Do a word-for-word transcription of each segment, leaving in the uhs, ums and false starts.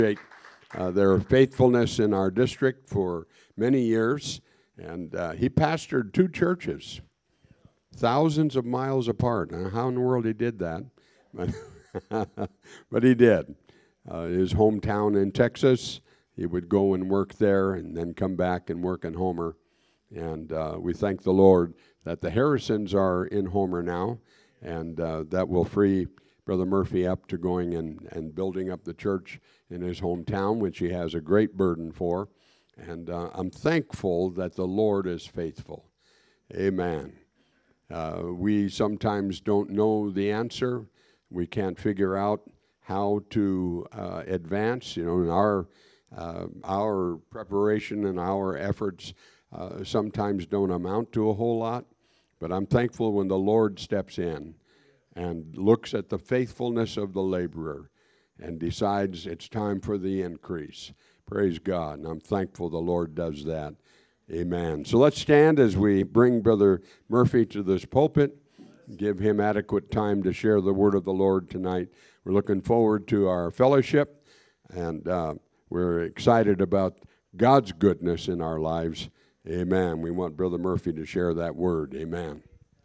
Uh, their faithfulness in our district for many years, and uh, he pastored two churches, thousands of miles apart. Now, how in the world he did that? But, but he did. Uh, his hometown in Texas, he would go and work there and then come back and work in Homer. And uh, we thank the Lord that the Harrisons are in Homer now, and uh, that will free Brother Murphy up to going and, and building up the church in his hometown, which he has a great burden for. And uh, I'm thankful that the Lord is faithful. Amen. Uh, we sometimes don't know the answer. We can't figure out how to uh, advance. You know, in our, uh, our preparation and our efforts uh, sometimes don't amount to a whole lot. But I'm thankful when the Lord steps in and looks at the faithfulness of the laborer and decides it's time for the increase. Praise God, and I'm thankful the Lord does that. Amen. So let's stand as we bring Brother Murphy to this pulpit, give him adequate time to share the word of the Lord tonight. We're looking forward to our fellowship, and uh, we're excited about God's goodness in our lives. Amen. We want Brother Murphy to share that word. Amen.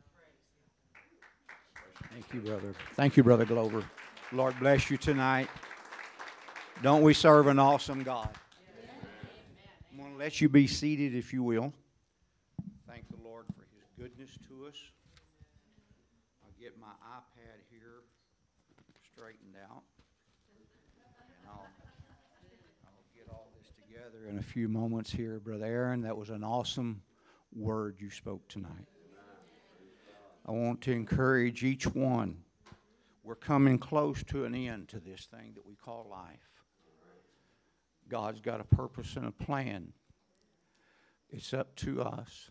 Thank you, brother. Thank you, Brother Glover. Lord bless you tonight. Don't we serve an awesome God? I'm going to let you be seated, if you will. Thank the Lord for his goodness to us. I'll get my iPad here straightened out. And I'll, I'll get all this together in a few moments here. Brother Aaron, that was an awesome word you spoke tonight. I want to encourage each one. We're coming close to an end to this thing that we call life. God's got a purpose and a plan. It's up to us.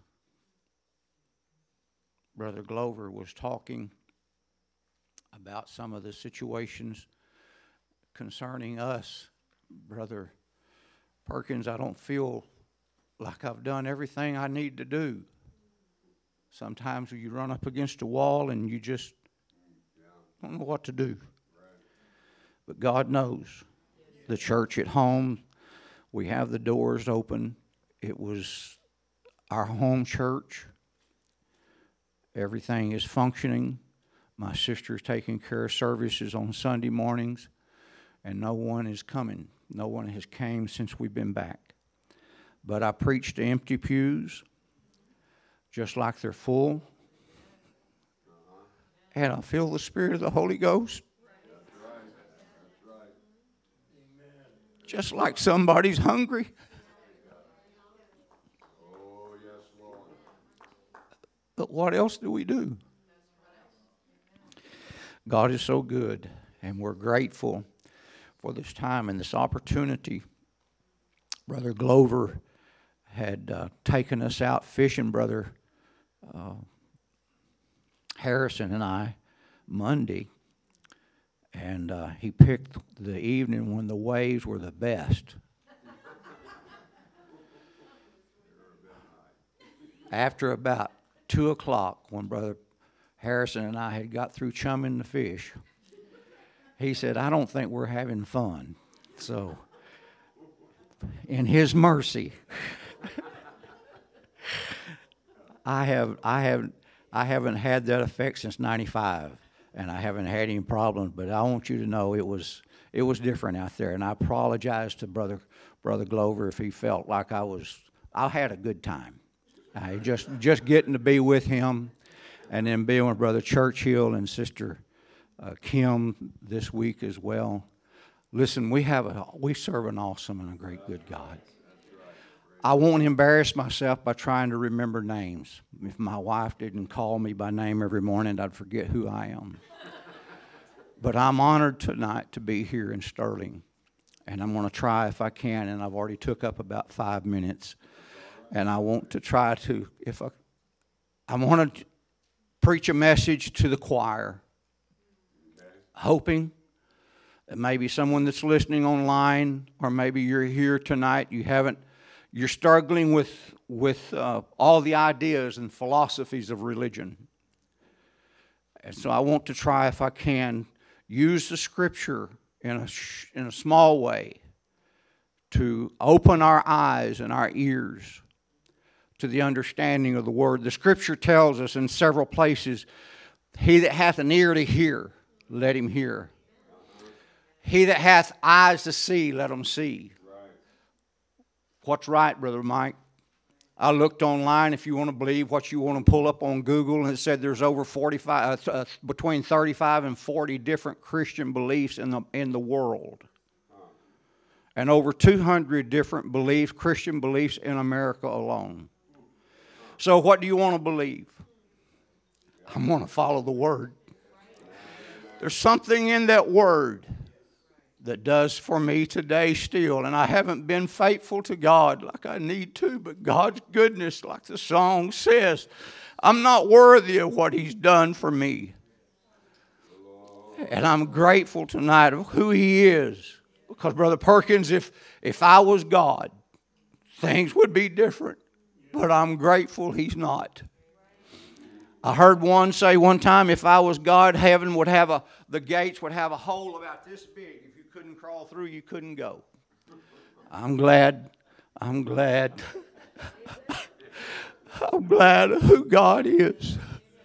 Brother Glover was talking about some of the situations concerning us. Brother Perkins, I don't feel like I've done everything I need to do. Sometimes you run up against a wall and you just don't know what to do. But God knows. The church at home, we have the doors open. It was our home church. Everything is functioning. My sister's taking care of services on Sunday mornings, and no one is coming. No one has came since we've been back. But I preach to empty pews, just like they're full. And I feel the Spirit of the Holy Ghost. That's right. That's right. Amen. Just like somebody's hungry. Oh, yes, Lord. But what else do we do? God is so good, and we're grateful for this time and this opportunity. Brother Glover had uh, taken us out fishing, Brother uh, Harrison and I, Monday, and uh, he picked the evening when the waves were the best. After about two o'clock, when Brother Harrison and I had got through chumming the fish, he said, I don't think we're having fun. So, in his mercy, I have, I have, I haven't had that effect since ninety-five, and I haven't had any problems. But I want you to know it was, it was different out there, and I apologize to Brother, Brother Glover if he felt like I was. I had a good time. I just, just getting to be with him, and then being with Brother Churchill and Sister uh, Kim this week as well. Listen, we have a, we serve an awesome and a great good God. I won't embarrass myself by trying to remember names. If my wife didn't call me by name every morning, I'd forget who I am. But I'm honored tonight to be here in Sterling, and I'm going to try if I can, and I've already took up about five minutes, and I want to try to, if I, I want to preach a message to the choir, hoping that maybe someone that's listening online, or maybe you're here tonight, you haven't, you're struggling with with uh, all the ideas and philosophies of religion. And so I want to try, if I can, use the Scripture in a sh- in a small way to open our eyes and our ears to the understanding of the Word. The Scripture tells us in several places, he that hath an ear to hear, let him hear. He that hath eyes to see, let him see. What's right, Brother Mike? I looked online, if you want to believe what you want to pull up on Google, and it said there's over forty-five, uh, between thirty-five and forty different Christian beliefs in the in the world, and over two hundred different beliefs, Christian beliefs in America alone. So, what do you want to believe? I'm going to follow the Word. There's something in that Word that does for me today still. And I haven't been faithful to God like I need to, but God's goodness, like the song says, I'm not worthy of what He's done for me. And I'm grateful tonight of who He is. Because, Brother Perkins, if, if I was God, things would be different. But I'm grateful He's not. I heard one say one time, if I was God, heaven would have a, the gates would have a hole about this big. If you couldn't crawl through, you couldn't go. I'm glad, I'm glad, I'm glad of who God is.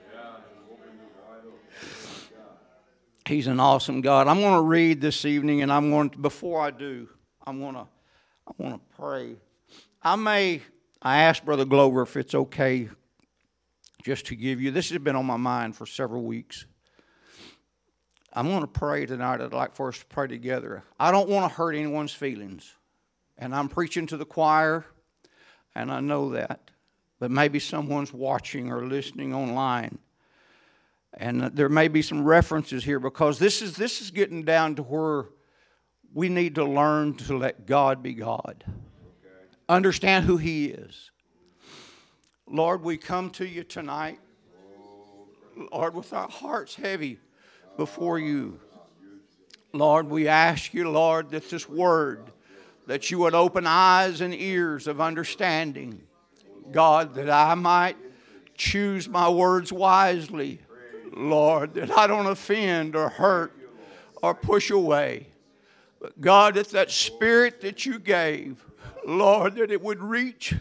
He's an awesome God. I'm going to read this evening, and I'm going to, before I do, I'm going to, I want to pray. I may, I asked Brother Glover if it's okay just to give you, this has been on my mind for several weeks. I'm going to pray tonight. I'd like for us to pray together. I don't want to hurt anyone's feelings. And I'm preaching to the choir, and I know that. But maybe someone's watching or listening online. And there may be some references here, because this is this is getting down to where we need to learn to let God be God. Okay. Understand who He is. Lord, we come to you tonight, Lord, with our hearts heavy before you. Lord, we ask you, Lord, that this word, that you would open eyes and ears of understanding. God, that I might choose my words wisely. Lord, that I don't offend or hurt or push away. But God, that that spirit that you gave, Lord, that it would reach,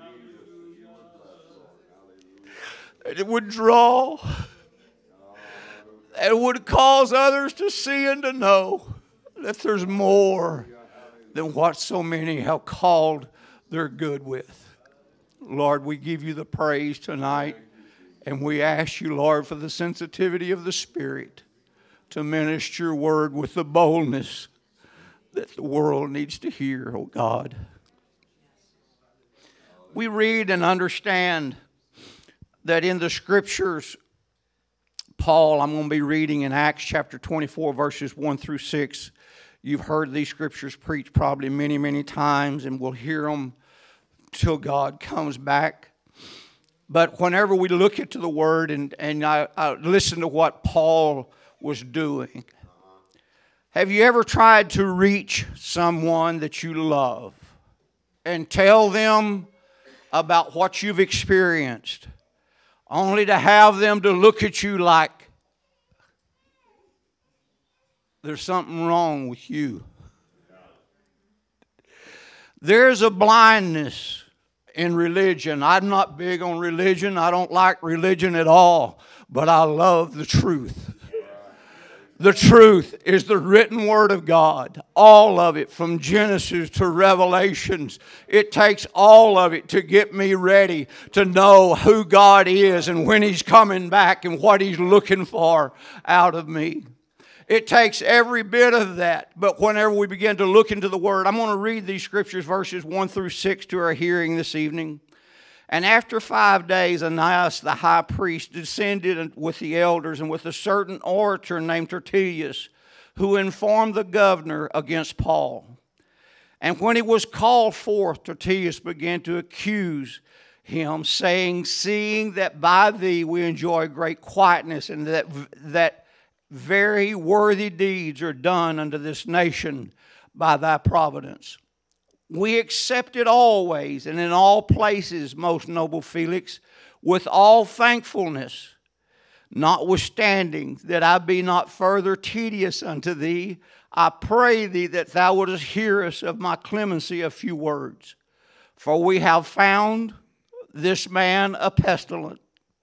that it would draw, that it would cause others to see and to know that there's more than what so many have called their good with. Lord, we give you the praise tonight, and we ask you, Lord, for the sensitivity of the Spirit to minister your word with the boldness that the world needs to hear, oh God. We read and understand that in the Scriptures, Paul, I'm going to be reading in Acts chapter twenty-four, verses one through six. You've heard these Scriptures preached probably many, many times, and we'll hear them till God comes back. But whenever we look into the Word and, and I, I listen to what Paul was doing, have you ever tried to reach someone that you love and tell them about what you've experienced, only to have them to look at you like there's something wrong with you? There's a blindness in religion. I'm not big on religion. I don't like religion at all, but I love the truth. The truth is the written Word of God. All of it, from Genesis to Revelations. It takes all of it to get me ready to know who God is and when He's coming back and what He's looking for out of me. It takes every bit of that. But whenever we begin to look into the Word, I'm going to read these Scriptures, verses one through six, to our hearing this evening. And after five days, Ananias the high priest descended with the elders and with a certain orator named Tertullus, who informed the governor against Paul. And when he was called forth, Tertullus began to accuse him, saying, "Seeing that by thee we enjoy great quietness, and that that very worthy deeds are done unto this nation by thy providence, we accept it always and in all places, most noble Felix, with all thankfulness. Notwithstanding that I be not further tedious unto thee, I pray thee that thou wouldest hear us of my clemency a few words. For we have found this man a pestilent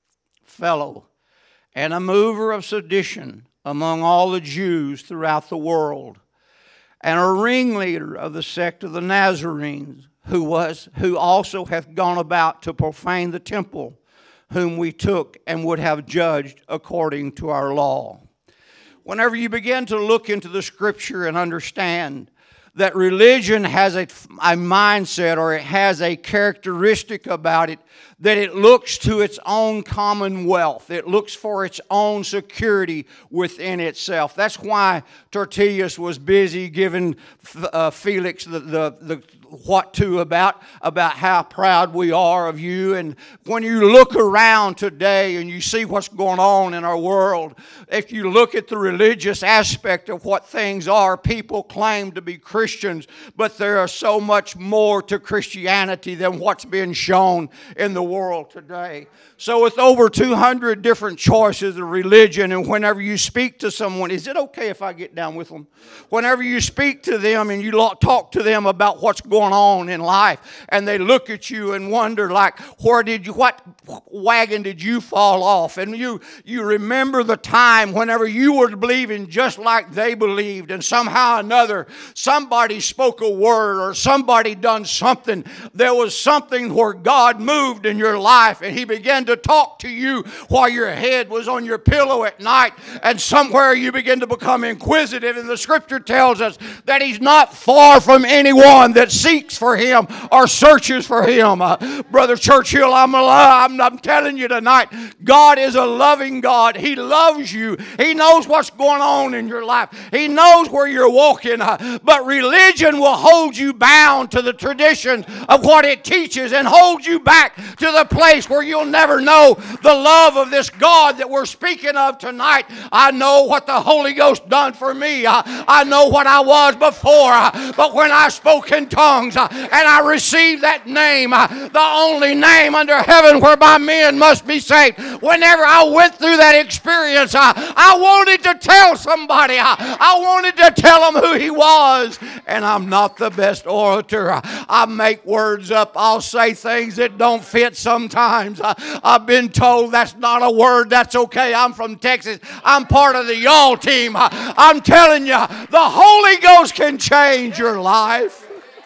fellow, and a mover of sedition among all the Jews throughout the world, and a ringleader of the sect of the Nazarenes, who was who also hath gone about to profane the temple, whom we took and would have judged according to our law. Whenever you begin to look into the Scripture and understand that religion has a, a mindset, or it has a characteristic about it, that it looks to its own commonwealth. It looks for its own security within itself. That's why Tertullus was busy giving uh, Felix the, the, the what to about, about how proud we are of you. And when you look around today and you see what's going on in our world, if you look at the religious aspect of what things are, people claim to be Christians, but there is so much more to Christianity than what's being shown in the world today. So with over two hundred different choices of religion, and whenever you speak to someone, is it okay if I get down with them? Whenever you speak to them and you talk to them about what's going on in life, and they look at you and wonder, like, where did you, what wagon did you fall off? And you, you remember the time whenever you were believing just like they believed, and somehow or another somebody spoke a word or somebody done something. There was something where God moved in your life, and He began to talk to you while your head was on your pillow at night, and somewhere you begin to become inquisitive. And the Scripture tells us that He's not far from anyone that seeks for Him or searches for Him. Uh, Brother Churchill, I'm, I'm, I'm telling you tonight, God is a loving God. He loves you. He knows what's going on in your life. He knows where you're walking. Uh, but religion will hold you bound to the tradition of what it teaches, and hold you back to the place where you'll never know the love of this God that we're speaking of tonight. I know what the Holy Ghost done for me. Uh, I know what I was before. Uh, but when I spoke in tongues uh, and I received that name, uh, the only name under heaven whereby men must be saved, whenever I went through that experience, uh, I wanted to tell somebody. Uh, I wanted to tell them who He was. And I'm not the best orator. Uh, I make words up. I'll say things that don't fit sometimes. Uh, I've been told that's not a word. That's okay. I'm from Texas. I'm part of the y'all team. Uh, I'm telling you, the Holy Ghost can change your life.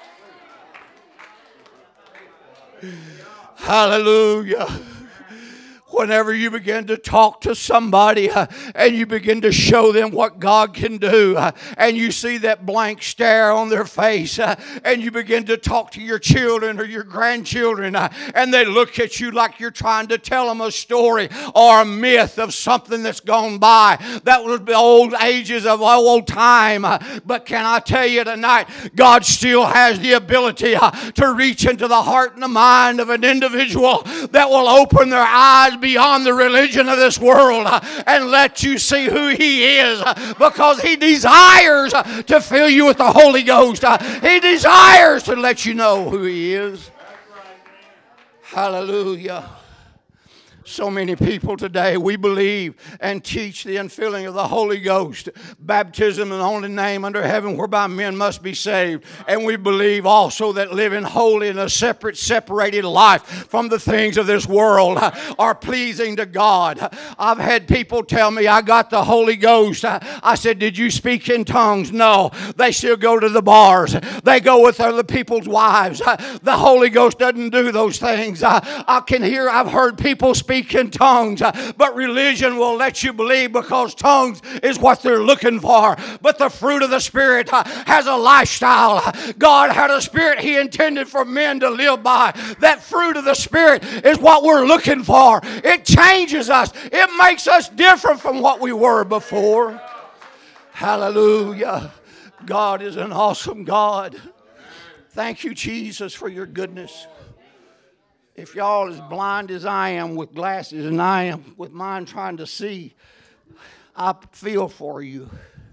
Hallelujah. Whenever you begin to talk to somebody uh, and you begin to show them what God can do, uh, and you see that blank stare on their face, uh, and you begin to talk to your children or your grandchildren, uh, and they look at you like you're trying to tell them a story or a myth of something that's gone by. That was the old ages of old time. Uh, but can I tell you tonight, God still has the ability uh, to reach into the heart and the mind of an individual that will open their eyes beyond the religion of this world uh, and let you see who He is, uh, because He desires uh, to fill you with the Holy Ghost. Uh, he desires to let you know who He is. Hallelujah. So many people today, we believe and teach the infilling of the Holy Ghost, baptism in the only name under heaven whereby men must be saved. And we believe also that living holy in a separate, separated life from the things of this world are pleasing to God. I've had people tell me, I got the Holy Ghost. I said, did you speak in tongues? No. They still go to the bars. They go with other people's wives. The Holy Ghost doesn't do those things. I can hear, I've heard people speak in tongues, but religion will let you believe because tongues is what they're looking for. But the fruit of the Spirit has a lifestyle. God had a spirit He intended for men to live by. That fruit of the Spirit is what we're looking for. It changes us. It makes us different from what we were before. Hallelujah. God is an awesome God. Thank you, Jesus, for your goodness. If y'all as blind as I am with glasses and I am with mine trying to see, I feel for you.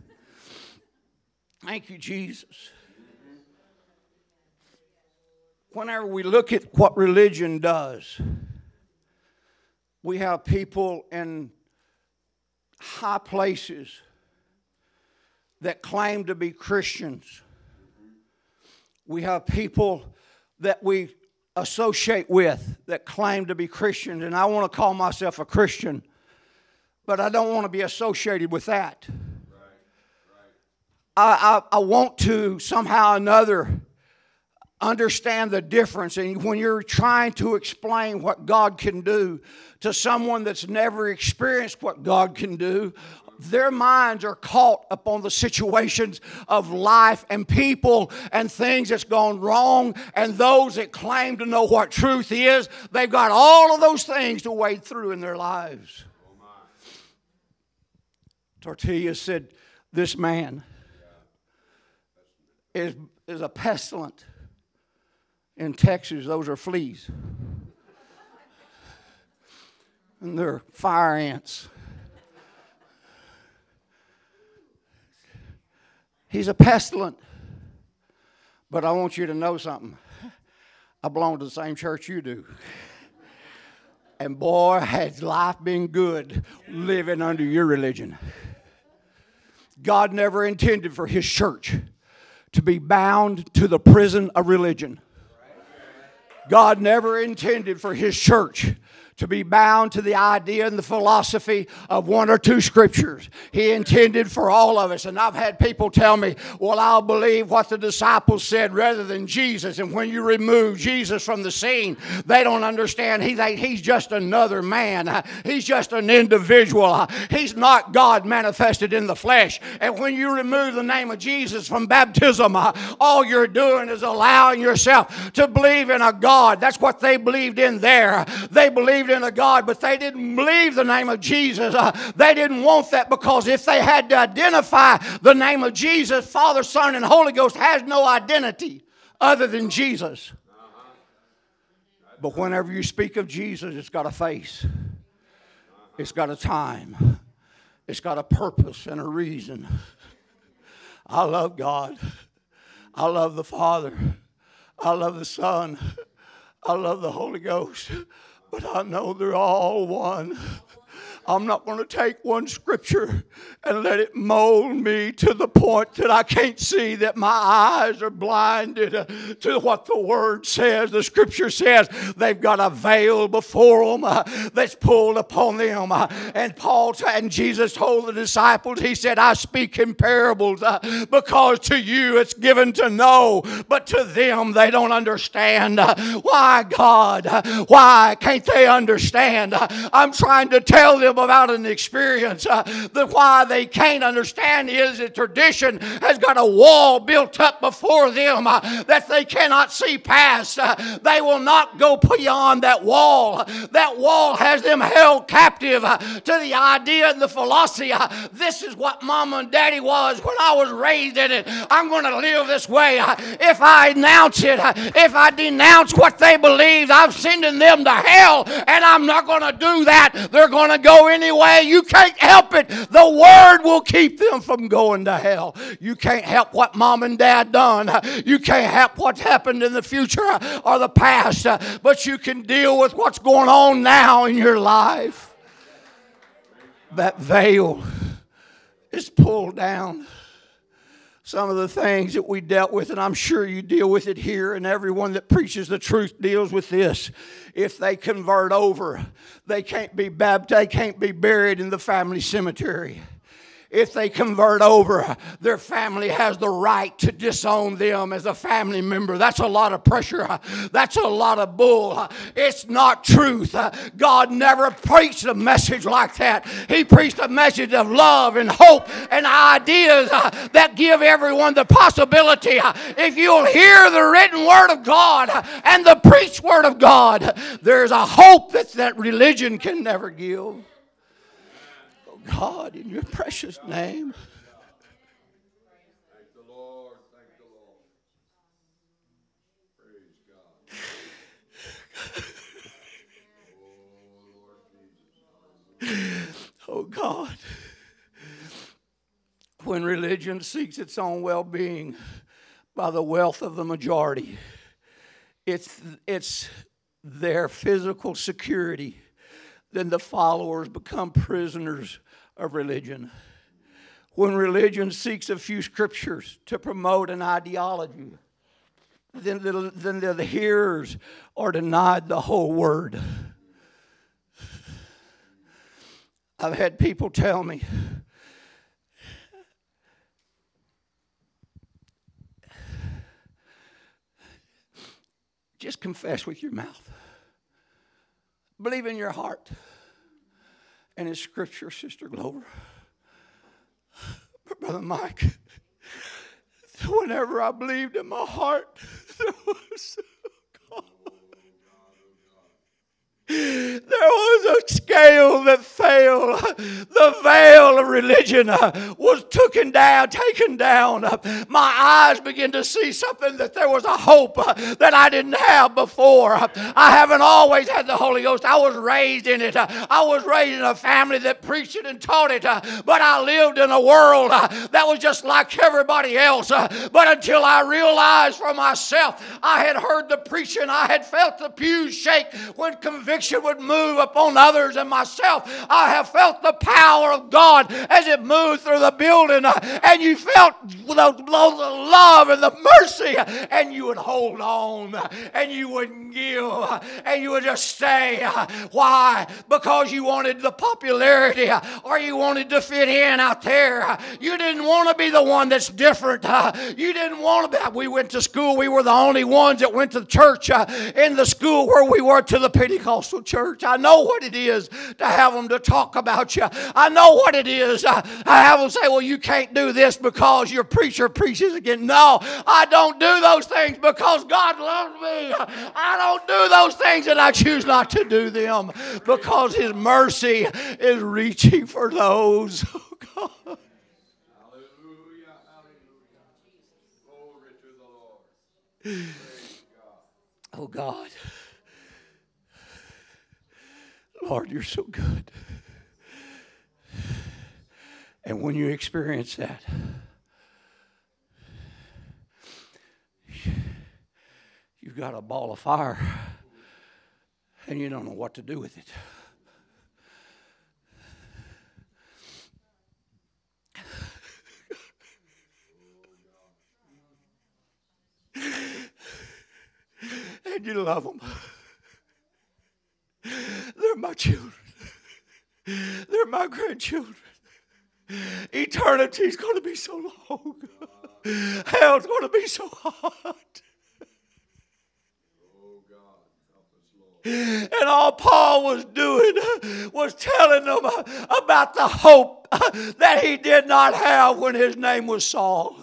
Thank you, Jesus. Whenever we look at what religion does, we have people in high places that claim to be Christians. We have people that we associate with that claim to be Christians, and I want to call myself a Christian, but I don't want to be associated with that. I, I, I want to somehow or another understand the difference. And when you're trying to explain what God can do to someone that's never experienced what God can do, their minds are caught upon the situations of life and people and things that's gone wrong. And those that claim to know what truth is, they've got all of those things to wade through in their lives. Tortilla said, this man is, is a pestilent. In Texas, those are fleas. And they're fire ants. He's a pestilent. But I want you to know something. I belong to the same church you do. And boy, has life been good living under your religion. God never intended for His church to be bound to the prison of religion. God never intended for His church to be bound to the idea and the philosophy of one or two scriptures. He intended for all of us. And I've had people tell me, well, I'll believe what the disciples said rather than Jesus. And when you remove Jesus from the scene, they don't understand. He, they, he's just another man. He's just an individual. He's not God manifested in the flesh. And when you remove the name of Jesus from baptism, all you're doing is allowing yourself to believe in a God. That's what they believed in there. They believed in a God, but they didn't believe the name of Jesus. Uh, they didn't want that, because if they had to identify the name of Jesus, Father, Son, and Holy Ghost has no identity other than Jesus. But whenever you speak of Jesus, it's got a face. It's got a time. It's got a purpose and a reason. I love God. I love the Father. I love the Son. I love the Holy Ghost. But I know they're all one. I'm not going to take one scripture and let it mold me to the point that I can't see, that my eyes are blinded to what the Word says. The Scripture says they've got a veil before them uh, that's pulled upon them. Uh, and Paul t- and Jesus told the disciples, He said, I speak in parables uh, because to you it's given to know, but to them they don't understand. Uh, why, God? Uh, why can't they understand? Uh, I'm trying to tell them about an experience. Uh, that why they can't understand is that tradition has got a wall built up before them uh, that they cannot see past. Uh, they will not go beyond that wall. That wall has them held captive uh, to the idea and the philosophy. Uh, this is what Mama and Daddy was when I was raised in it. I'm going to live this way. Uh, if I announce it, uh, if I denounce what they believed, I'm sending them to hell, and I'm not going to do that. They're going to go anyway. You can't help it. The Word will keep them from going to hell. You can't help what Mom and Dad done. You can't help what's happened in the future or the past, but you can deal with what's going on now in your life. That veil is pulled down. Some of the things that we dealt with, and I'm sure you deal with it here, and everyone that preaches the truth deals with this. If they convert over, they can't be baptized, they can't be buried in the family cemetery. If they convert over, their family has the right to disown them as a family member. That's a lot of pressure. That's a lot of bull. It's not truth. God never preached a message like that. He preached a message of love and hope and ideas that give everyone the possibility. If you'll hear the written word of God and the preached word of God, there's a hope that that religion can never give. God, in your precious name. Thank the Lord. Thank the Lord. Praise God. Oh, God. When religion seeks its own well-being by the wealth of the majority, it's, it's their physical security, then the followers become prisoners of religion. When religion seeks a few scriptures to promote an ideology, then the, then the hearers are denied the whole word. I've had people tell me, just confess with your mouth. Believe in your heart. And in Scripture, Sister Glover. But Brother Mike, whenever I believed in my heart, there was, oh there was a scale that fell. The veil of religion was taken down, taken down. My eyes began to see something, that there was a hope that I didn't have before. I haven't always had the Holy Ghost. I was raised in it. I was raised in a family that preached it and taught it. But I lived in a world that was just like everybody else. But until I realized for myself, I had heard the preaching. I had felt the pews shake when conviction would move upon others and myself. I have felt the power of God as it moved through the building, and you felt the, the love and the mercy, and you would hold on, and you wouldn't give, and you would just stay. Why? Because you wanted the popularity, or you wanted to fit in out there. You didn't want to be the one that's different. You didn't want to be. We went to school. We were the only ones that went to church in the school where we were to the Pentecostal church. I know what it is to have them to talk about you. I know what it is. I have them say, well, you can't do this because your preacher preaches again. No, I don't do those things because God loves me. I don't do those things, and I choose not to do them because His mercy is reaching for those. Oh, God. Hallelujah, hallelujah. Glory to the Lord. Oh, God. Lord, you're so good. And when you experience that, you've got a ball of fire and you don't know what to do with it. And you love them. They're my children. They're my grandchildren. Eternity's going to be so long. Hell's going to be so hot. And all Paul was doing was telling them about the hope that he did not have when his name was Saul.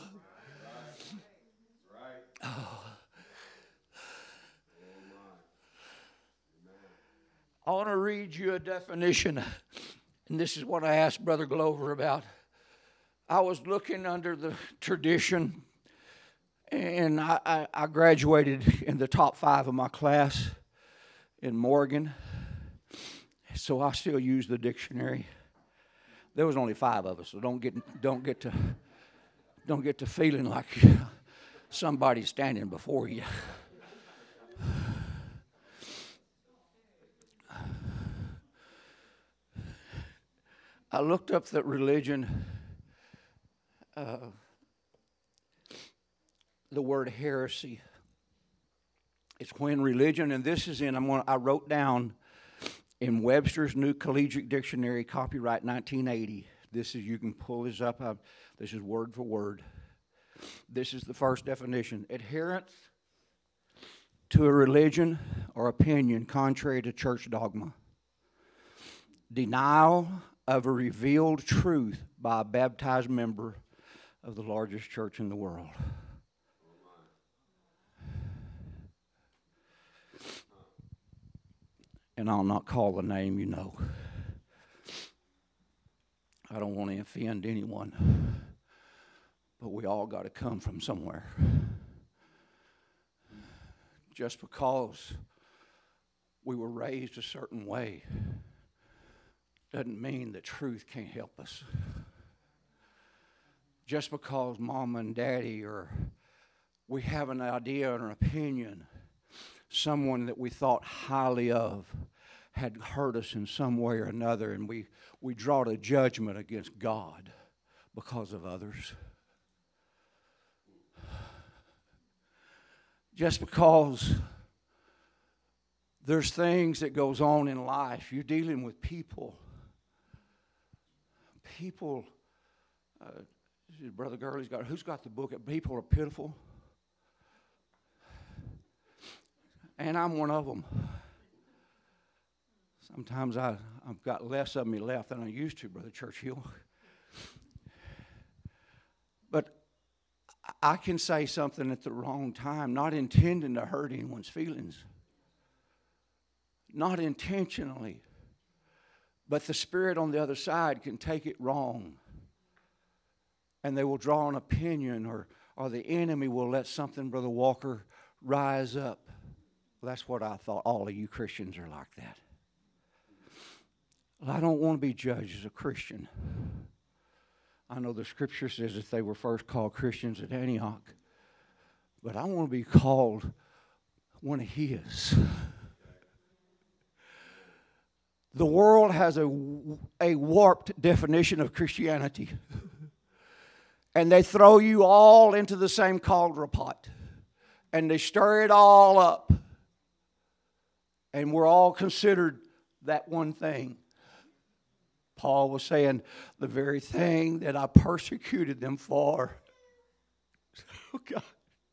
I want to read you a definition, and this is what I asked Brother Glover about. I was looking under the tradition, and I, I, I graduated in the top five of my class in Morgan, so I still use the dictionary. There was only five of us, so don't get don't get to don't get to feeling like somebody's standing before you. I looked up that religion, uh, the word heresy. It's when religion, and this is in, I'm gonna, I wrote down in Webster's New Collegiate Dictionary, copyright nineteen eighty. This is, you can pull this up. I, this is word for word. This is the first definition. Adherence to a religion or opinion contrary to church dogma. Denial of a revealed truth by a baptized member of the largest church in the world. And I'll not call the name, you know. I don't want to offend anyone, but we all got to come from somewhere. Just because we were raised a certain way doesn't mean that truth can't help us. Just because mom and daddy, or we have an idea or an opinion, someone that we thought highly of had hurt us in some way or another, and we, we draw a judgment against God because of others. Just because there's things that goes on in life, you're dealing with people. People, uh, Brother Gurley's got, who's got the book? People are pitiful. And I'm one of them. Sometimes I, I've got less of me left than I used to, Brother Churchill. But I can say something at the wrong time, not intending to hurt anyone's feelings. Not intentionally. But the spirit on the other side can take it wrong. And they will draw an opinion, or, or the enemy will let something, Brother Walker, rise up. Well, that's what I thought. All of you Christians are like that. Well, I don't want to be judged as a Christian. I know the scripture says that they were first called Christians at Antioch. But I want to be called one of His. The world has a, a warped definition of Christianity. And they throw you all into the same cauldron pot. And they stir it all up. And we're all considered that one thing. Paul was saying, the very thing that I persecuted them for. Oh, God.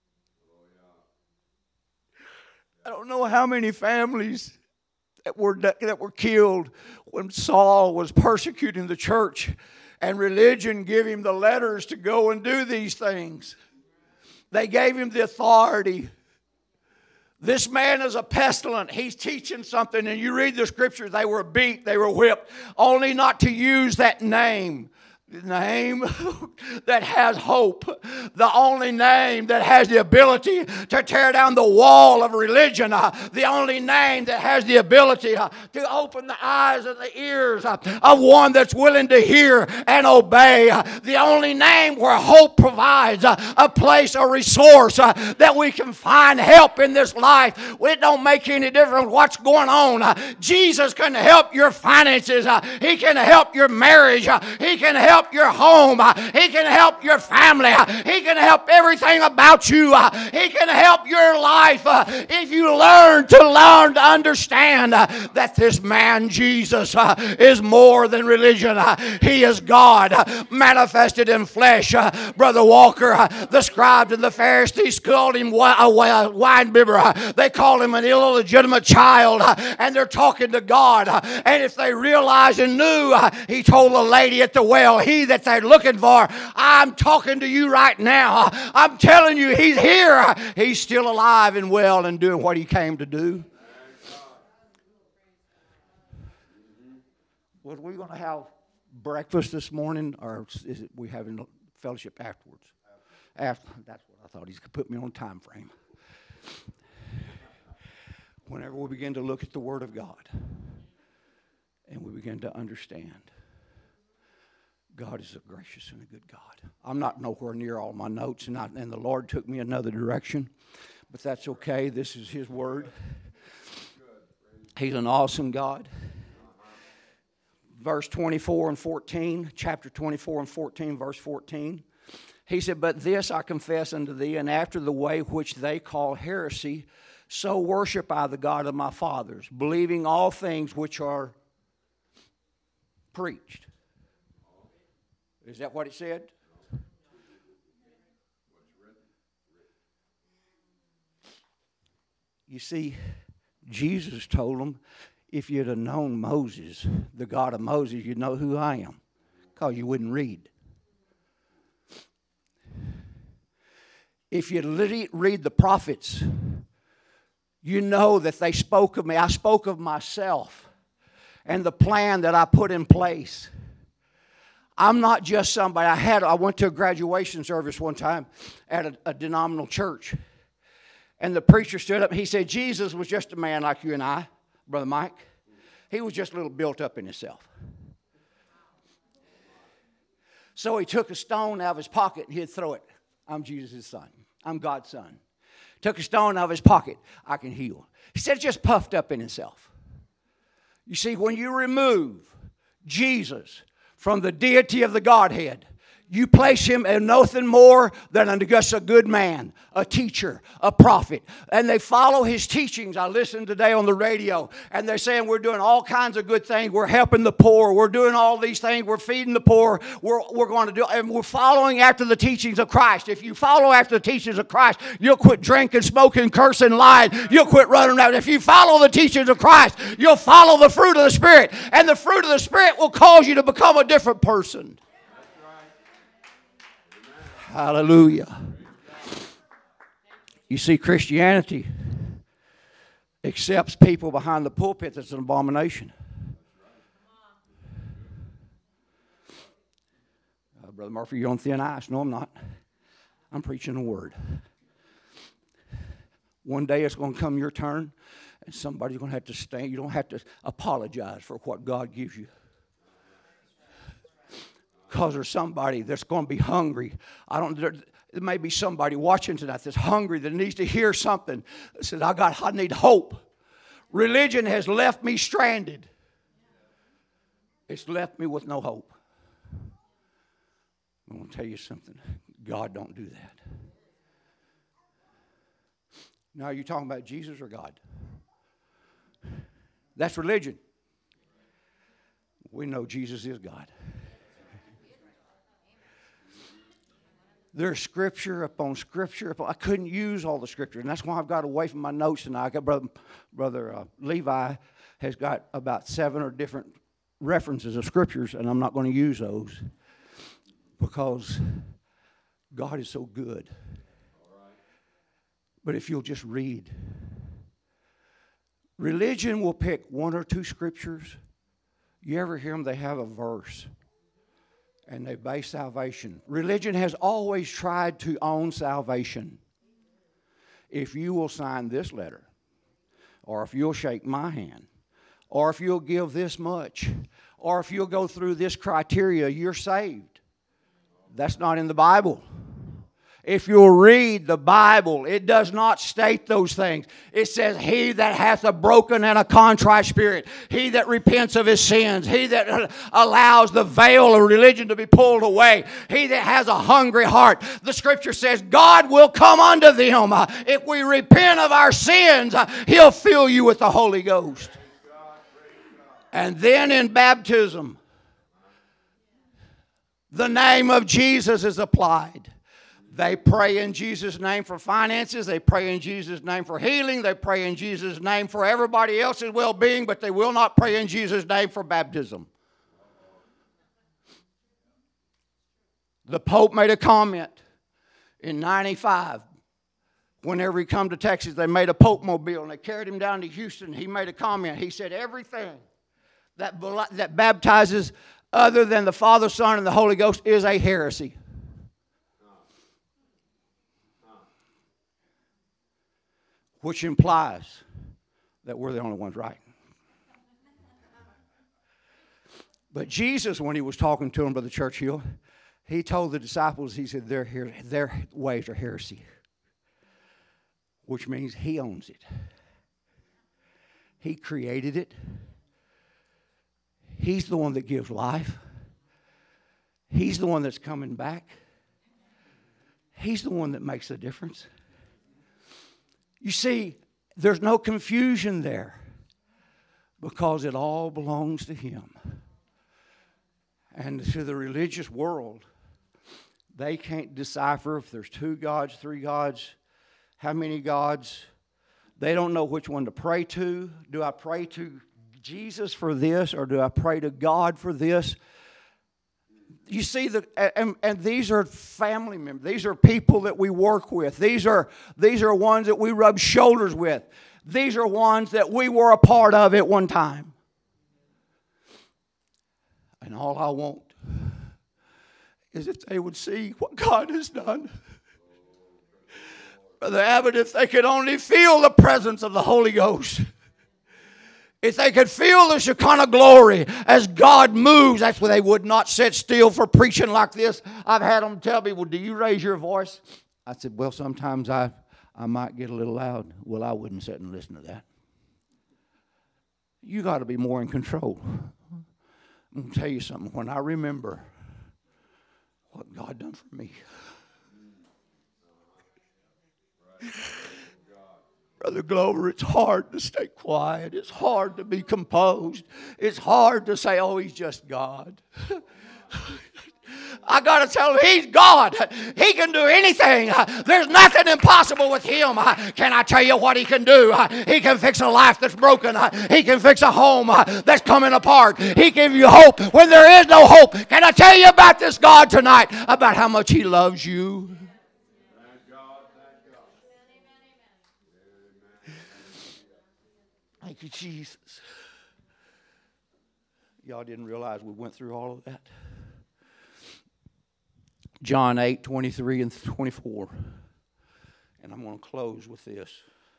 I don't know how many families that were, that were killed when Saul was persecuting the church, and religion gave him the letters to go and do these things. They gave him the authority. This man is a pestilent. He's teaching something, and you read the scriptures, they were beat, they were whipped, only not to use that name. The name that has hope. The only name that has the ability to tear down the wall of religion. Uh, the only name that has the ability uh, to open the eyes and the ears uh, of one that's willing to hear and obey. Uh, the only name where hope provides uh, a place, a resource uh, that we can find help in this life. It don't make any difference what's going on. Uh, Jesus can help your finances. Uh, he can help your marriage. Uh, he can help your home. He can help your family. He can help everything about you. He can help your life if you learn to learn to understand that this man Jesus is more than religion. He is God manifested in flesh. Brother Walker, the scribes and the Pharisees called him a wine bibber. They called him an illegitimate child, and they're talking to God. And if they realized and knew, he told a lady at the well, he that they're looking for, I'm talking to you right now. I'm telling you, he's here. He's still alive and well and doing what he came to do. Was we going to have breakfast this morning, or is it we having fellowship afterwards? After, that's what I thought. He's put me on time frame. Whenever we begin to look at the Word of God and we begin to understand, God is a gracious and a good God. I'm not nowhere near all my notes, and, I, and the Lord took me another direction, but that's okay. This is His Word. He's an awesome God. Verse twenty-four and fourteen, chapter twenty-four and fourteen, verse fourteen. He said, but this I confess unto thee, and after the way which they call heresy, so worship I the God of my fathers, believing all things which are preached. Is that what it said? You see, Jesus told them, if you'd have known Moses, the God of Moses, you'd know who I am, because you wouldn't read. If you read the prophets, you know that they spoke of me. I spoke of myself and the plan that I put in place. I'm not just somebody. I had. I went to a graduation service one time at a, a denominational church. And the preacher stood up and he said, Jesus was just a man like you and I, Brother Mike. He was just a little built up in himself. So he took a stone out of his pocket and he'd throw it. I'm Jesus' son. I'm God's son. Took a stone out of his pocket. I can heal. He said, just puffed up in himself. You see, when you remove Jesus from the deity of the Godhead, You place him in nothing more than a, just a good man, a teacher, a prophet. And they follow his teachings. I listened today on the radio, and they're saying we're doing all kinds of good things. We're helping the poor. We're doing all these things. We're feeding the poor. We're, we're going to do, and we're following after the teachings of Christ. If you follow after the teachings of Christ, you'll quit drinking, smoking, cursing, lying. You'll quit running around. If you follow the teachings of Christ, you'll follow the fruit of the Spirit. And the fruit of the Spirit will cause you to become a different person. Hallelujah. You see, Christianity accepts people behind the pulpit that's an abomination. Uh, Brother Murphy, you're on thin ice. No, I'm not. I'm preaching the word. One day it's going to come your turn, and somebody's going to have to stand. You don't have to apologize for what God gives you. Because there's somebody that's going to be hungry. I don't. There, there may be somebody watching tonight that's hungry that needs to hear something. That says, "I got. I need hope." Religion has left me stranded. It's left me with no hope. I'm going to tell you something. God don't do that. Now, are you talking about Jesus or God? That's religion. We know Jesus is God. There's scripture upon scripture. Upon, I couldn't use all the scripture, and that's why I've got away from my notes tonight. I got brother, brother uh, Levi has got about seven or different references of scriptures, and I'm not going to use those because God is so good. But if you'll just read, religion will pick one or two scriptures. You ever hear them? They have a verse. And they base salvation. Religion has always tried to own salvation. If you will sign this letter, or if you'll shake my hand, or if you'll give this much, or if you'll go through this criteria, you're saved. That's not in the Bible. If you'll read the Bible, it does not state those things. It says, he that hath a broken and a contrite spirit, he that repents of his sins, he that allows the veil of religion to be pulled away, he that has a hungry heart. The scripture says, God will come unto them. If we repent of our sins, he'll fill you with the Holy Ghost. And then in baptism, the name of Jesus is applied. They pray in Jesus' name for finances. They pray in Jesus' name for healing. They pray in Jesus' name for everybody else's well-being, but they will not pray in Jesus' name for baptism. The Pope made a comment in ninety-five. Whenever he come to Texas, they made a Pope mobile, and they carried him down to Houston. He made a comment. He said, everything that, that baptizes other than the Father, Son, and the Holy Ghost is a heresy. Which implies that we're the only ones right. But Jesus, when he was talking to them, Brother Churchill, he told the disciples, he said, their, her- their ways are heresy. Which means he owns it. He created it. He's the one that gives life. He's the one that's coming back. He's the one that makes the difference. You see, there's no confusion there because it all belongs to him. And to the religious world, they can't decipher if there's two gods, three gods, how many gods. They don't know which one to pray to. Do I pray to Jesus for this, or do I pray to God for this? You see, the, and, and these are family members. These are people that we work with. These are, these are ones that we rub shoulders with. These are ones that we were a part of at one time. And all I want is if they would see what God has done. Brother Abbott, if they could only feel the presence of the Holy Ghost. If they could feel the Shekinah glory as God moves, that's why they would not sit still for preaching like this. I've had them tell me, well, do you raise your voice? I said, well, sometimes I, I might get a little loud. Well, I wouldn't sit and listen to that. You got to be more in control. I'm going to tell you something. When I remember what God done for me. Brother Glover, it's hard to stay quiet. It's hard to be composed. It's hard to say, oh, he's just God. I got to tell him he's God. He can do anything. There's nothing impossible with him. Can I tell you what he can do? He can fix a life that's broken. He can fix a home that's coming apart. He can give you hope when there is no hope. Can I tell you about this God tonight? About how much he loves you? Thank you, Jesus. Y'all didn't realize we went through all of that. John eight, twenty-three and twenty-four. And I'm going to close with this.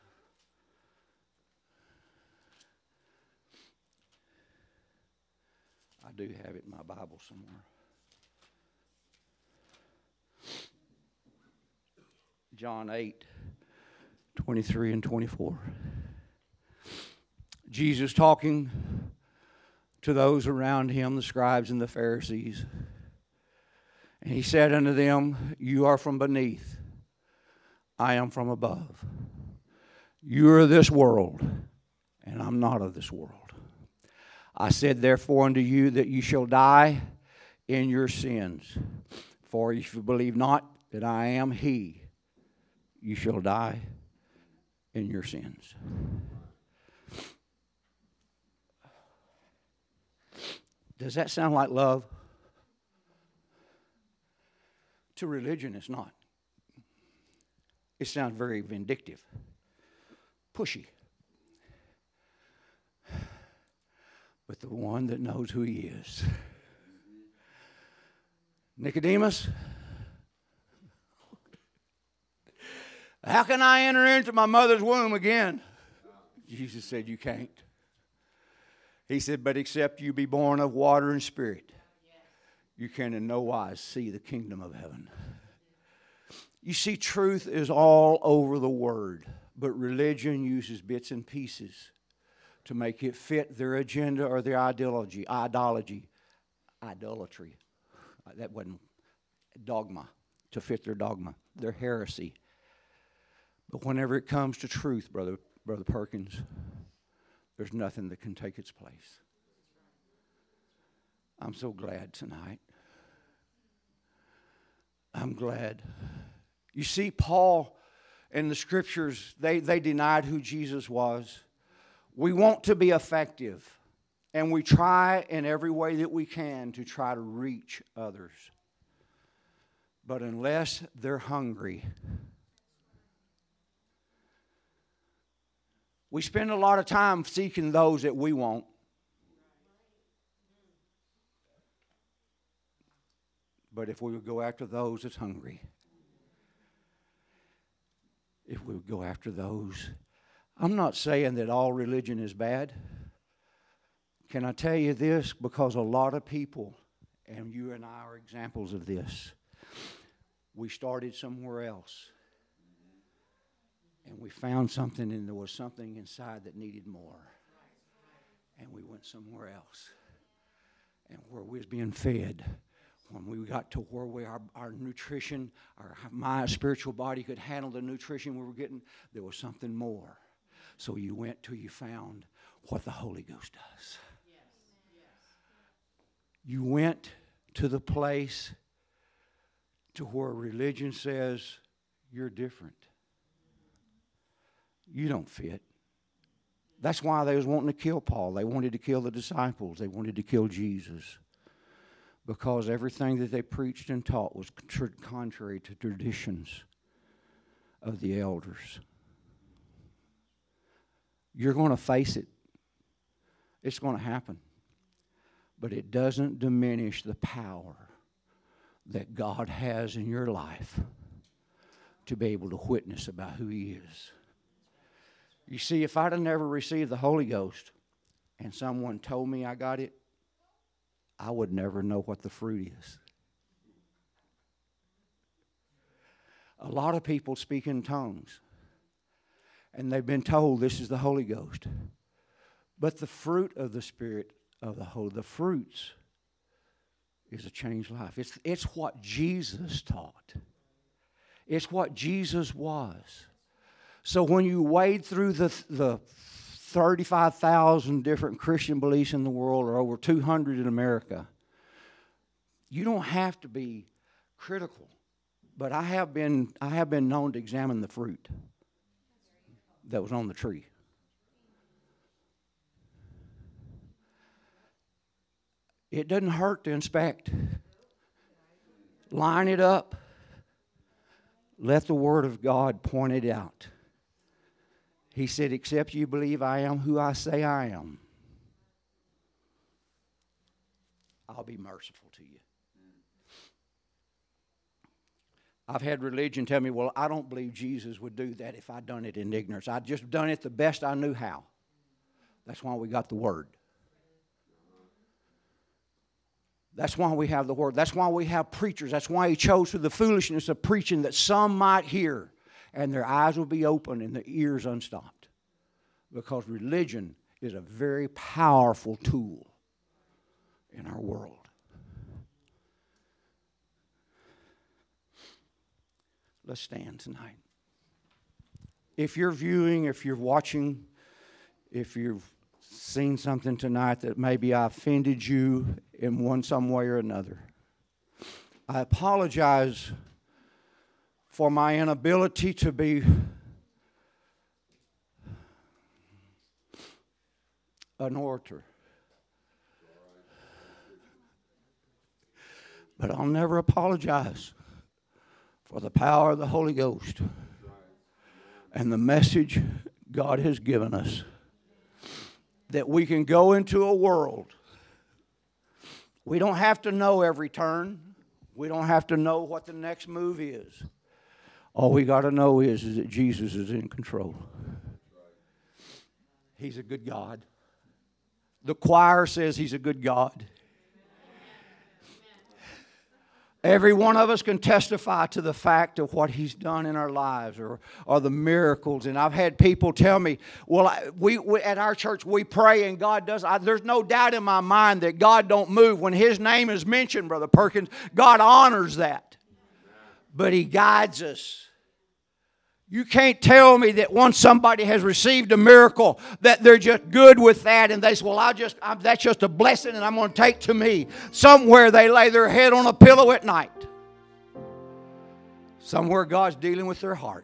I do have it in my Bible somewhere. John eight, twenty-three and twenty-four. Jesus talking to those around him, the scribes and the Pharisees. And he said unto them, you are from beneath, I am from above. You are of this world, and I'm not of this world. I said therefore unto you that you shall die in your sins. For if you believe not that I am he, you shall die in your sins. Does that sound like love? To religion, it's not. It sounds very vindictive, pushy. But the one that knows who he is. Nicodemus, how can I enter into my mother's womb again? Jesus said, you can't. He said, but except you be born of water and spirit, you can in no wise see the kingdom of heaven. You see, truth is all over the word, but religion uses bits and pieces to make it fit their agenda or their ideology, ideology, idolatry. That wasn't dogma, to fit their dogma, their heresy. But whenever it comes to truth, brother, brother Perkins, there's nothing that can take its place. I'm so glad tonight. I'm glad. You see, Paul and the scriptures, they, they denied who Jesus was. We want to be effective, and we try in every way that we can to try to reach others. But unless they're hungry, we spend a lot of time seeking those that we want. But if we would go after those that's hungry, if we would go after those, I'm not saying that all religion is bad. Can I tell you this? Because a lot of people, and you and I are examples of this, we started somewhere else. And we found something, and there was something inside that needed more. And we went somewhere else. And where we was being fed, when we got to where we, our, our nutrition, our my spiritual body could handle the nutrition we were getting, there was something more. So you went till you found what the Holy Ghost does. Yes. Yes. You went to the place to where religion says you're different. You don't fit. That's why they was wanting to kill Paul. They wanted to kill the disciples. They wanted to kill Jesus. Because everything that they preached and taught was contrary to traditions of the elders. You're going to face it. It's going to happen. But it doesn't diminish the power that God has in your life to be able to witness about who He is. You see, if I'd have never received the Holy Ghost and someone told me I got it, I would never know what the fruit is. A lot of people speak in tongues, and they've been told this is the Holy Ghost. But the fruit of the Spirit of the Holy, the fruits, is a changed life. It's, it's what Jesus taught. It's what Jesus was. So when you wade through the, the thirty-five thousand different Christian beliefs in the world, or over two hundred in America, you don't have to be critical. But I have been, I have been known to examine the fruit that was on the tree. It doesn't hurt to inspect. Line it up. Let the Word of God point it out. He said, except you believe I am who I say I am, I'll be merciful to you. I've had religion tell me, well, I don't believe Jesus would do that if I'd done it in ignorance. I'd just done it the best I knew how. That's why we got the Word. That's why we have the Word. That's why we have preachers. That's why He chose through the foolishness of preaching that some might hear and their eyes will be open and their ears unstopped. Because religion is a very powerful tool in our world. Let's stand tonight. If you're viewing, if you're watching, if you've seen something tonight that maybe I offended you in one some way or another, I apologize for my inability to be an orator. But I'll never apologize for the power of the Holy Ghost and the message God has given us, that we can go into a world. We don't have to know every turn. We don't have to know what the next move is. All we got to know is, is that Jesus is in control. He's a good God. The choir says He's a good God. Every one of us can testify to the fact of what He's done in our lives, or, or the miracles. And I've had people tell me, well, I, we, we at our church we pray and God does. I, there's no doubt in my mind that God don't move. When His name is mentioned, Brother Perkins, God honors that. But He guides us. You can't tell me that once somebody has received a miracle that they're just good with that and they say, well, I just, I'm, that's just a blessing and I'm going to take to me. Somewhere they lay their head on a pillow at night. Somewhere God's dealing with their heart.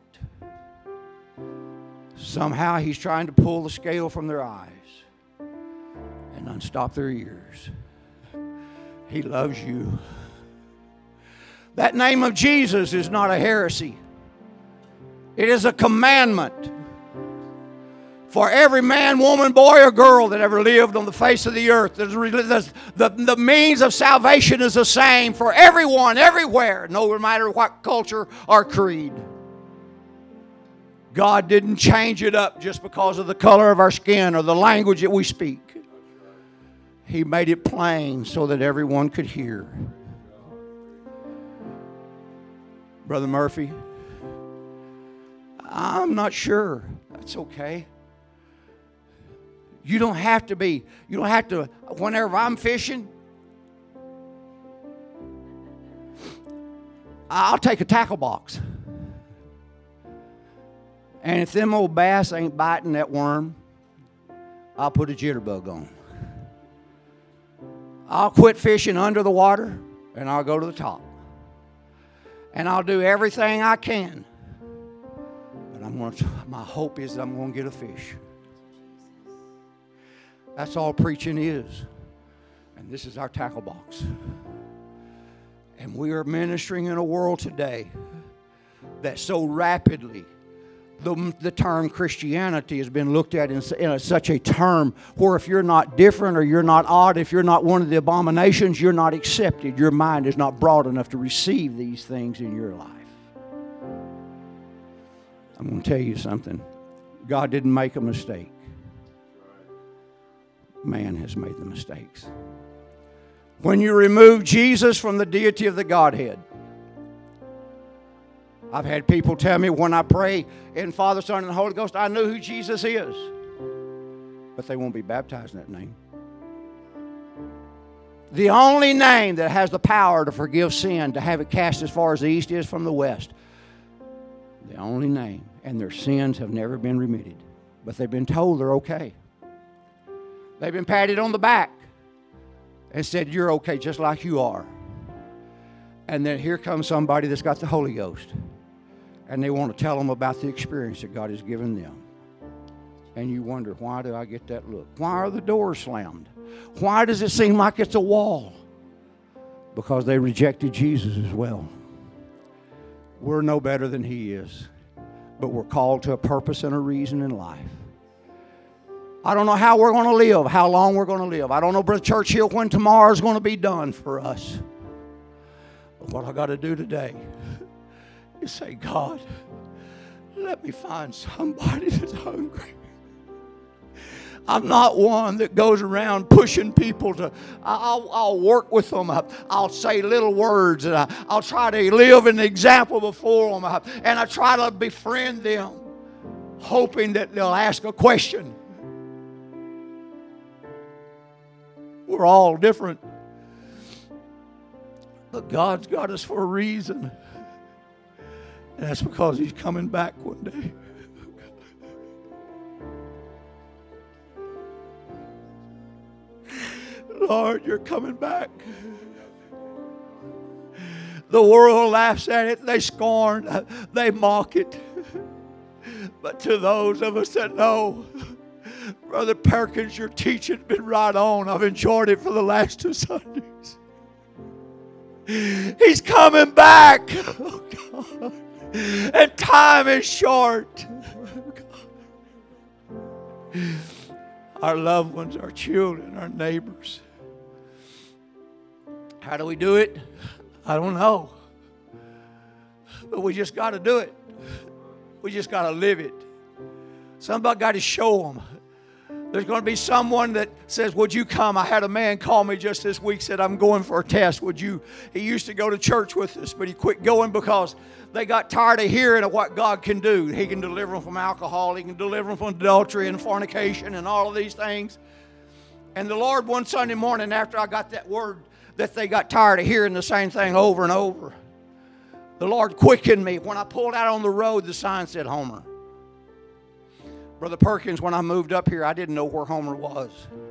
Somehow He's trying to pull the scale from their eyes and unstop their ears. He loves you. That name of Jesus is not a heresy. It is a commandment for every man, woman, boy, or girl that ever lived on the face of the earth. The, the, the means of salvation is the same for everyone, everywhere, no matter what culture or creed. God didn't change it up just because of the color of our skin or the language that we speak. He made it plain so that everyone could hear. Brother Murphy, I'm not sure. That's okay. You don't have to be, you don't have to, whenever I'm fishing, I'll take a tackle box. And if them old bass ain't biting that worm, I'll put a jitterbug on. I'll quit fishing under the water and I'll go to the top. And I'll do everything I can. I'm going to, my hope is that I'm going to get a fish. That's all preaching is. And this is our tackle box. And we are ministering in a world today that so rapidly the, the term Christianity has been looked at in, in a, such a term where if you're not different or you're not odd, if you're not one of the abominations, you're not accepted. Your mind is not broad enough to receive these things in your life. I'm going to tell you something. God didn't make a mistake. Man has made the mistakes. When you remove Jesus from the deity of the Godhead, I've had people tell me when I pray in Father, Son, and Holy Ghost, I know who Jesus is. But they won't be baptized in that name. The only name that has the power to forgive sin, to have it cast as far as the east is from the west. The only name. And their sins have never been remitted. But they've been told they're okay. They've been patted on the back and said, you're okay just like you are. And then here comes somebody that's got the Holy Ghost. And they want to tell them about the experience that God has given them. And you wonder, why do I get that look? Why are the doors slammed? Why does it seem like it's a wall? Because they rejected Jesus as well. We're no better than He is. But we're called to a purpose and a reason in life. I don't know how we're going to live, how long we're going to live. I don't know, Brother Churchill, when tomorrow's going to be done for us. But what I got to do today is say, God, let me find somebody that's hungry. I'm not one that goes around pushing people to, I'll, I'll work with them. I'll say little words, and I, I'll try to live an example before them, and I try to befriend them, hoping that they'll ask a question. We're all different. But God's got us for a reason. And that's because He's coming back one day. Lord, you're coming back. The world laughs at it. They scorn. They mock it. But to those of us that know, Brother Perkins, your teaching's been right on. I've enjoyed it for the last two Sundays. He's coming back. Oh, God. And time is short. Oh, our loved ones, our children, our neighbors. How do we do it? I don't know. But we just got to do it. We just got to live it. Somebody got to show them. There's going to be someone that says, would you come? I had a man call me just this week, said, I'm going for a test. Would you? He used to go to church with us, but he quit going because they got tired of hearing of what God can do. He can deliver them from alcohol. He can deliver them from adultery and fornication and all of these things. And the Lord, one Sunday morning after I got that word that they got tired of hearing the same thing over and over, the Lord quickened me. When I pulled out on the road, the sign said Homer. Brother Perkins, when I moved up here, I didn't know where Homer was.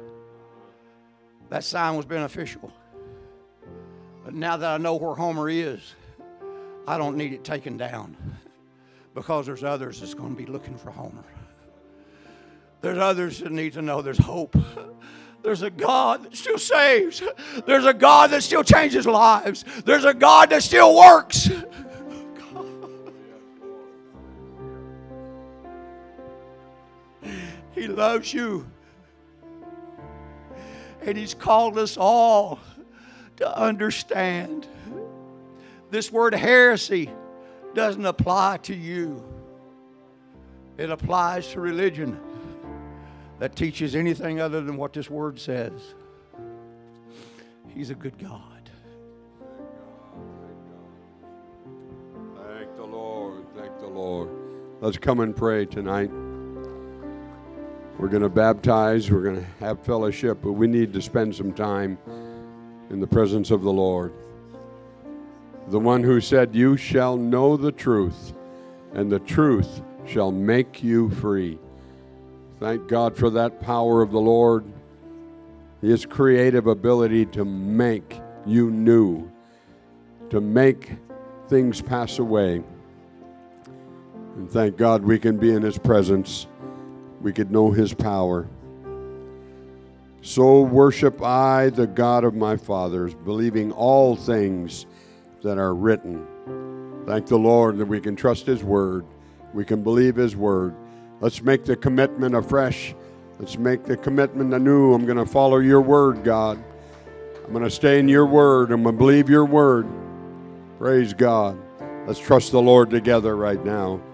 That sign was beneficial. But now that I know where Homer is, I don't need it taken down, because there's others that's going to be looking for Homer. There's others that need to know there's hope. There's a God that still saves. There's a God that still changes lives. There's a God that still works. He loves you. And He's called us all to understand. This word heresy doesn't apply to you. It applies to religion that teaches anything other than what this word says. He's a good God. Thank the Lord. Thank the Lord. Let's come and pray tonight. We're going to baptize. We're going to have fellowship, but we need to spend some time in the presence of the Lord. The one who said, you shall know the truth, and the truth shall make you free. Thank God for that power of the Lord, His creative ability to make you new, to make things pass away. And thank God we can be in His presence. We could know His power. So worship I the God of my fathers, believing all things that are written. Thank the Lord that we can trust His word. We can believe His word. Let's make the commitment afresh. Let's make the commitment anew. I'm going to follow your word, God. I'm going to stay in your word. I'm going to believe your word. Praise God. Let's trust the Lord together right now.